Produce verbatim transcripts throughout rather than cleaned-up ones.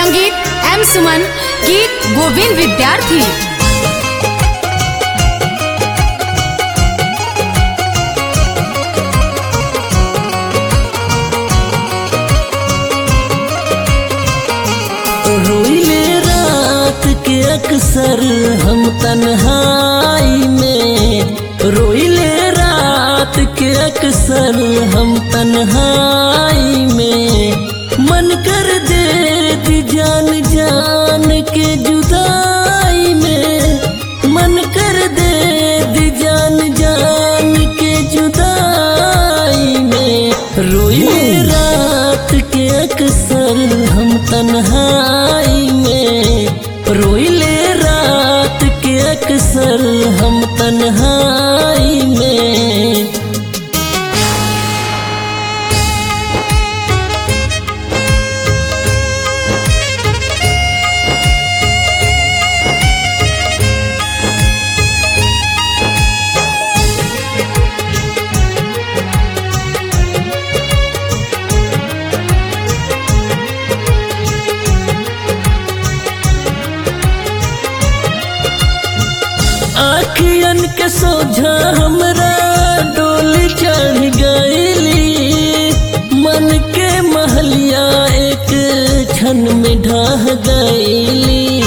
संगीत एम सुमन, गीत गोविंद विद्यार्थी। रोइले रात के अक्सर हम तन्हाई में, रोइले रात के अक्सर हम तन्हाई में। मन कर दे दी जान जान के जुदाई में, मन कर दे दी जान जान के जुदाई में। रोइले रात के अक्सर हम तन्हाई में, रोइले रात के अक्सर हम तन्हाई में। आखियन के सोझा हमरा डोली चढ़ गईली, मन के महलिया एक क्षण में ढह गईली।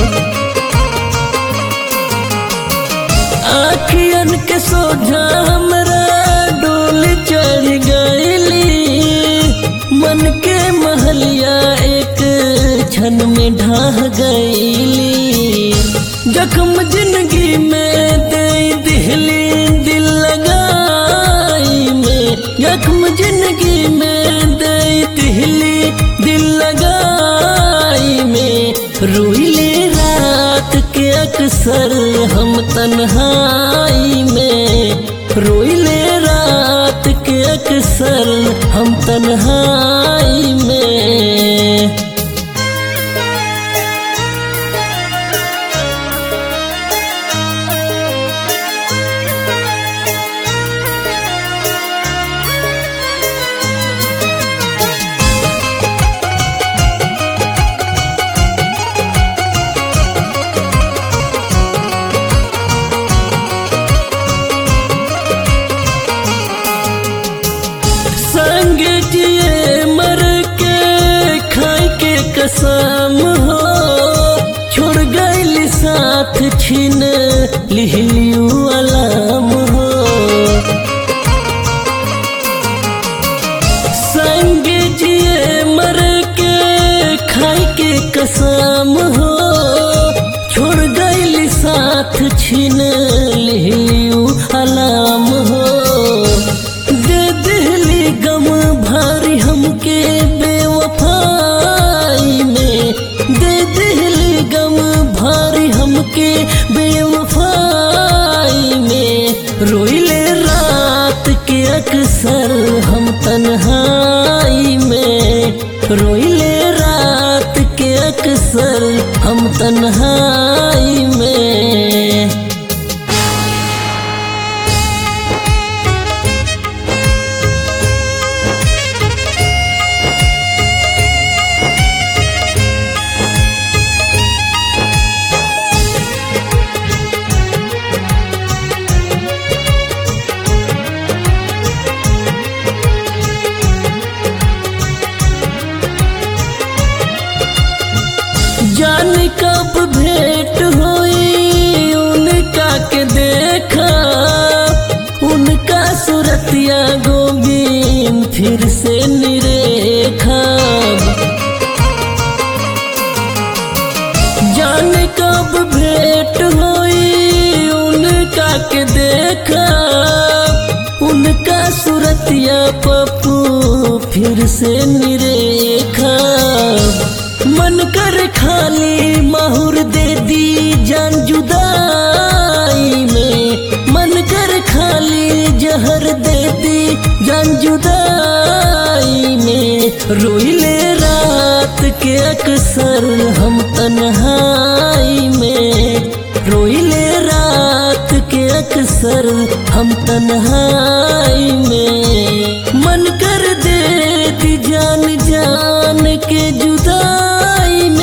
आखियन के सोझा हमरा डोली चढ़ गईली, मन के महलिया एक क्षण में ढह गईली। जख्म जिंदगी में दे दिहली दिल लगाई में, जख्म जिंदगी में दे दिहली दिल लगाई में। रोइले रात के अक्सर हम तन्हाई में, रोइले रात के अक्सर हम तन्हाई में। संग जिए मर के खाए के कसम हो, छोड़ गईली साथ छीन लिहलियू अलाम हो। संग जिए मर के खाए के कसम हो, छोड़ गईली साथ छीन लिहलियू अलाम हो। गम भारी हमके बेवफाई में, दे दिली गम भारी हमके बेवफाई में। रोइले रात के अक्सर हम तन्हाई में, रोइले रात के अक्सर हम तन्हाई में। जाने कब भेंट हुई उनका के देखा, उनका सूरतिया गोविंद फिर से निरेखा। जाने कब भेंट हुई उनका के देखा, उनका सूरतिया पप्पू फिर से निरेखा। मन कर खाली माहुर दे दी जान जुदाई में, मन कर खाली जहर दे दी जान जुदाई में। रोइले रात के अक्सर हम तन्हाई में, रोइले रात के अक्सर हम तन्हाई में। मन कर दे दी जान जान के जुदाई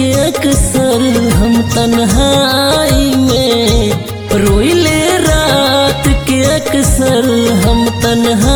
के अक्सर हम तन्हाई में, रोइले रात के अक्सर हम तन्हाई